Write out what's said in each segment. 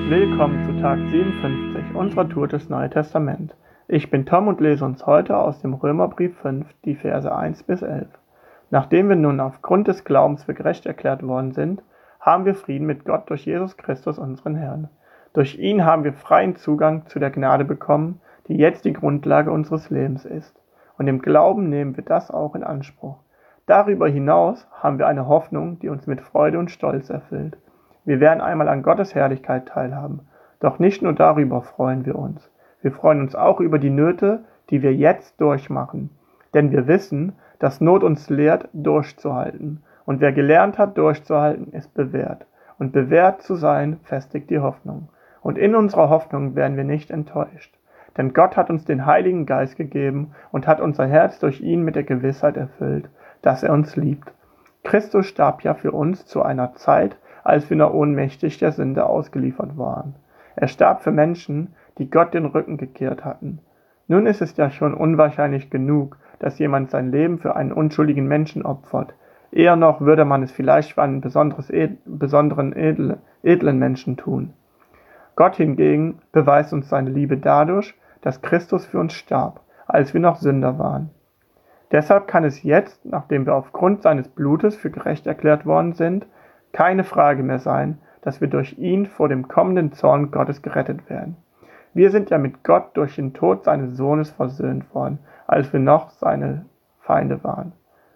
Willkommen zu Tag 57 unserer Tour des Neuen Testament. Ich bin Tom und lese uns heute aus dem Römerbrief 5 die Verse 1 bis 11. Nachdem wir nun aufgrund des Glaubens für gerecht erklärt worden sind, haben wir Frieden mit Gott durch Jesus Christus, unseren Herrn. Durch ihn haben wir freien Zugang zu der Gnade bekommen, die jetzt die Grundlage unseres Lebens ist. Und im Glauben nehmen wir das auch in Anspruch. Darüber hinaus haben wir eine Hoffnung, die uns mit Freude und Stolz erfüllt. Wir werden einmal an Gottes Herrlichkeit teilhaben. Doch nicht nur darüber freuen wir uns. Wir freuen uns auch über die Nöte, die wir jetzt durchmachen. Denn wir wissen, dass Not uns lehrt, durchzuhalten. Und wer gelernt hat, durchzuhalten, ist bewährt. Und bewährt zu sein, festigt die Hoffnung. Und in unserer Hoffnung werden wir nicht enttäuscht. Denn Gott hat uns den Heiligen Geist gegeben und hat unser Herz durch ihn mit der Gewissheit erfüllt, dass er uns liebt. Christus starb ja für uns zu einer Zeit, als wir noch ohnmächtig der Sünde ausgeliefert waren. Er starb für Menschen, die Gott den Rücken gekehrt hatten. Nun ist es ja schon unwahrscheinlich genug, dass jemand sein Leben für einen unschuldigen Menschen opfert. Eher noch würde man es vielleicht für einen besonderen edlen Menschen tun. Gott hingegen beweist uns seine Liebe dadurch, dass Christus für uns starb, als wir noch Sünder waren. Deshalb kann es jetzt, nachdem wir aufgrund seines Blutes für gerecht erklärt worden sind, keine Frage mehr sein, dass wir durch ihn vor dem kommenden Zorn Gottes gerettet werden. Wir sind ja mit Gott durch den Tod seines Sohnes versöhnt worden, als wir noch seine Feinde waren.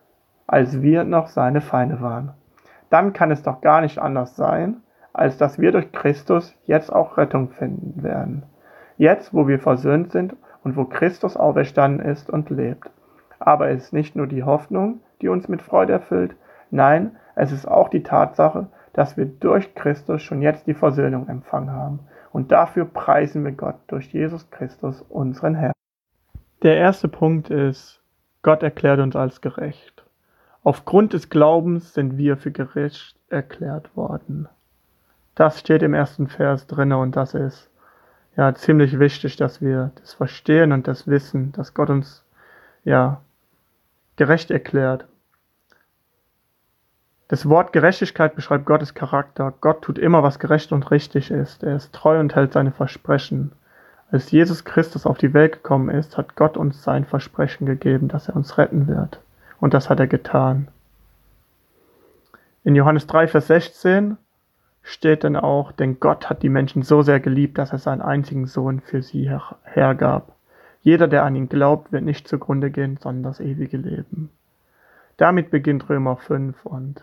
Dann kann es doch gar nicht anders sein, als dass wir durch Christus jetzt auch Rettung finden werden. Jetzt, wo wir versöhnt sind und wo Christus auferstanden ist und lebt. Aber es ist nicht nur die Hoffnung, die uns mit Freude erfüllt, nein, es ist auch die Tatsache, dass wir durch Christus schon jetzt die Versöhnung empfangen haben. Und dafür preisen wir Gott durch Jesus Christus, unseren Herrn. Der erste Punkt ist, Gott erklärt uns als gerecht. Aufgrund des Glaubens sind wir für gerecht erklärt worden. Das steht im ersten Vers drin und das ist ja ziemlich wichtig, dass wir das verstehen und das wissen, dass Gott uns gerecht erklärt. Das Wort Gerechtigkeit beschreibt Gottes Charakter. Gott tut immer, was gerecht und richtig ist. Er ist treu und hält seine Versprechen. Als Jesus Christus auf die Welt gekommen ist, hat Gott uns sein Versprechen gegeben, dass er uns retten wird. Und das hat er getan. In Johannes 3, Vers 16 steht dann auch, denn Gott hat die Menschen so sehr geliebt, dass er seinen einzigen Sohn für sie hergab. Jeder, der an ihn glaubt, wird nicht zugrunde gehen, sondern das ewige Leben. Damit beginnt Römer 5 und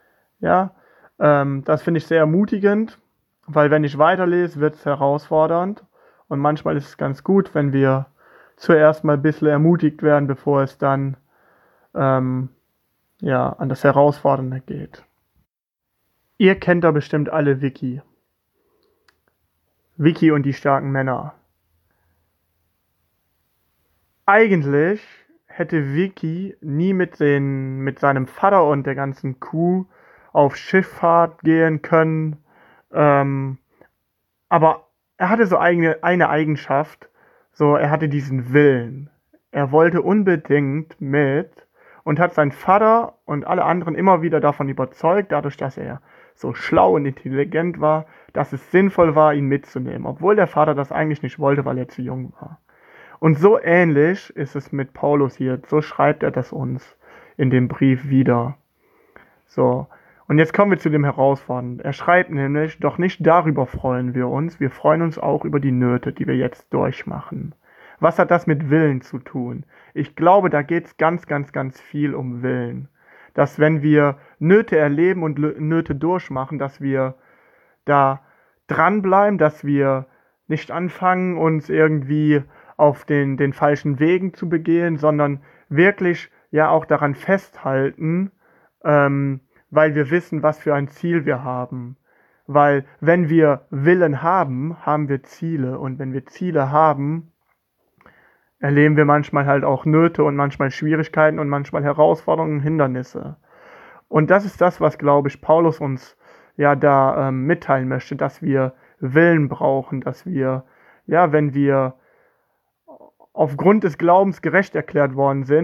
das finde ich sehr ermutigend, weil wenn ich weiterlese, wird es herausfordernd und manchmal ist es ganz gut, wenn wir zuerst mal ein bisschen ermutigt werden, bevor es dann an das Herausfordernde geht. Ihr kennt da bestimmt alle Vicky. Vicky und die starken Männer. Eigentlich hätte Vicky nie mit seinem Vater und der ganzen Crew auf Schifffahrt gehen können. Aber er hatte so eine Eigenschaft, er hatte diesen Willen. Er wollte unbedingt mit und hat seinen Vater und alle anderen immer wieder davon überzeugt, dadurch, dass er so schlau und intelligent war, dass es sinnvoll war, ihn mitzunehmen, obwohl der Vater das eigentlich nicht wollte, weil er zu jung war. Und so ähnlich ist es mit Paulus hier. So schreibt er das uns in dem Brief wieder. So, und jetzt kommen wir zu dem Herausfordernden. Er schreibt nämlich, doch nicht darüber freuen wir freuen uns auch über die Nöte, die wir jetzt durchmachen. Was hat das mit Willen zu tun? Ich glaube, da geht es ganz, ganz, ganz viel um Willen. Dass wenn wir Nöte erleben und Nöte durchmachen, dass wir da dranbleiben, dass wir nicht anfangen, uns irgendwie auf den falschen Wegen zu begehen, sondern wirklich auch daran festhalten, weil wir wissen, was für ein Ziel wir haben. Weil wenn wir Willen haben, haben wir Ziele. Und wenn wir Ziele haben, erleben wir manchmal halt auch Nöte und manchmal Schwierigkeiten und manchmal Herausforderungen und Hindernisse. Und das ist das, was, glaube ich, Paulus uns mitteilen möchte, dass wir Willen brauchen, dass wir, wenn wir aufgrund des Glaubens gerecht erklärt worden sind,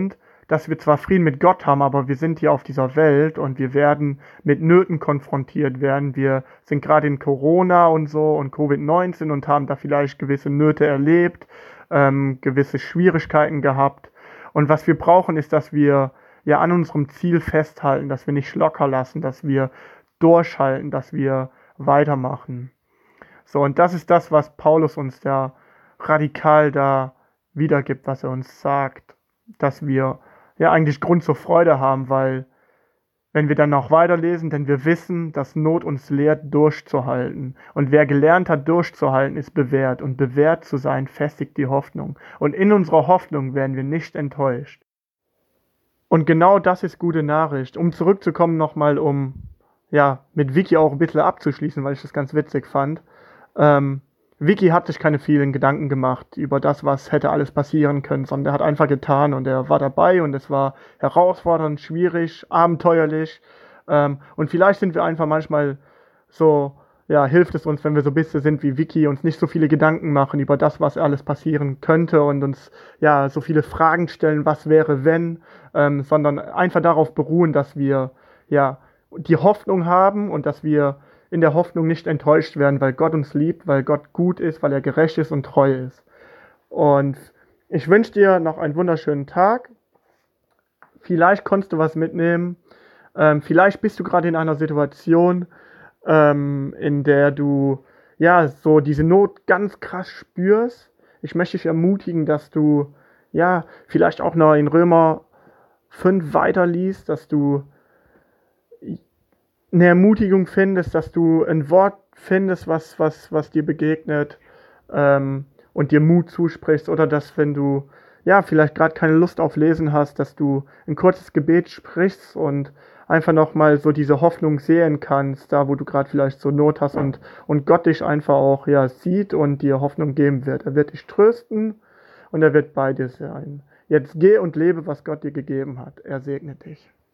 dass wir zwar Frieden mit Gott haben, aber wir sind hier auf dieser Welt und wir werden mit Nöten konfrontiert werden. Wir sind gerade in Corona und so und Covid-19 und haben da vielleicht gewisse Nöte erlebt, gewisse Schwierigkeiten gehabt. Und was wir brauchen, ist, dass wir ja an unserem Ziel festhalten, dass wir nicht locker lassen, dass wir durchhalten, dass wir weitermachen. So, und das ist das, was Paulus uns da radikal da wiedergibt, was er uns sagt, dass wir ja eigentlich Grund zur Freude haben, weil wenn wir dann noch weiterlesen, denn wir wissen, dass Not uns lehrt, durchzuhalten. Und wer gelernt hat, durchzuhalten, ist bewährt. Und bewährt zu sein, festigt die Hoffnung. Und in unserer Hoffnung werden wir nicht enttäuscht. Und genau das ist gute Nachricht. Um zurückzukommen nochmal, ja, mit Vicky auch ein bisschen abzuschließen, weil ich das ganz witzig fand. Vicky hat sich keine vielen Gedanken gemacht über das, was hätte alles passieren können, sondern er hat einfach getan und er war dabei und es war herausfordernd, schwierig, abenteuerlich. Und vielleicht sind wir einfach manchmal so, ja, hilft es uns, wenn wir so ein bisschen sind wie Vicky, uns nicht so viele Gedanken machen über das, was alles passieren könnte und uns, ja, so viele Fragen stellen, was wäre, wenn, sondern einfach darauf beruhen, dass wir, ja, die Hoffnung haben und dass wir in der Hoffnung nicht enttäuscht werden, weil Gott uns liebt, weil Gott gut ist, weil er gerecht ist und treu ist. Und ich wünsche dir noch einen wunderschönen Tag. Vielleicht konntest du was mitnehmen. Vielleicht bist du gerade in einer Situation, in der du ja so diese Not ganz krass spürst. Ich möchte dich ermutigen, dass du ja vielleicht auch noch in Römer 5 weiterliest, dass du eine Ermutigung findest, dass du ein Wort findest, was dir begegnet, und dir Mut zusprichst, oder dass, wenn du ja vielleicht gerade keine Lust auf Lesen hast, dass du ein kurzes Gebet sprichst und einfach nochmal so diese Hoffnung sehen kannst, da wo du gerade vielleicht so Not hast und Gott dich einfach auch ja sieht und dir Hoffnung geben wird. Er wird dich trösten und er wird bei dir sein. Jetzt geh und lebe, was Gott dir gegeben hat. Er segne dich.